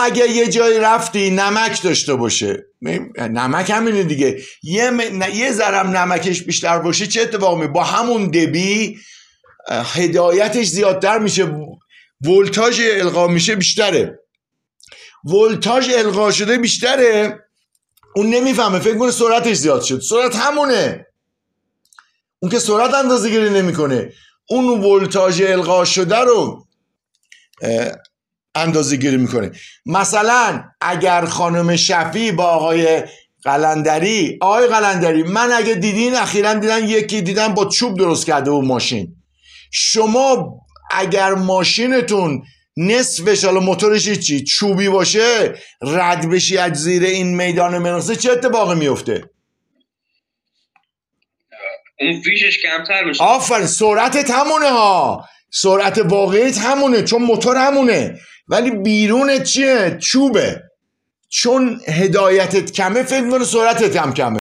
اگه یه جایی رفتی نمک داشته باشه، نمک همینه دیگه، یه ذرم نمکش بیشتر باشه چه اتفاقی میفته؟ با همون دبی هدایتش زیادتر میشه، ولتاژ القا میشه بیشتره، ولتاژ القا شده بیشتره، اون نمیفهمه، فکر کنه سرعتش زیاد شد، سرعت همونه، اون که سرعت اندازه گیری نمیکنه، اون ولتاژ القا شده رو اندازه گیری میکنه. مثلا اگر خانم شفیع با آقای قلندری، من اگه دیدین اخیراً دیدن با چوب درست کرده و ماشین، شما اگر ماشینتون نصفش حالا موتورش چی چوبی باشه رد بشی از زیر این میدان مناسه چه اتفاقی میفته؟ اون فیشش کمتر میشه. آفرین، سرعتت همونه ها، سرعت واقعیت همونه چون موتور همونه، ولی بیرونت چیه؟ چوبه. چون هدایتت کمه فکر کنه سرعتت هم کمه.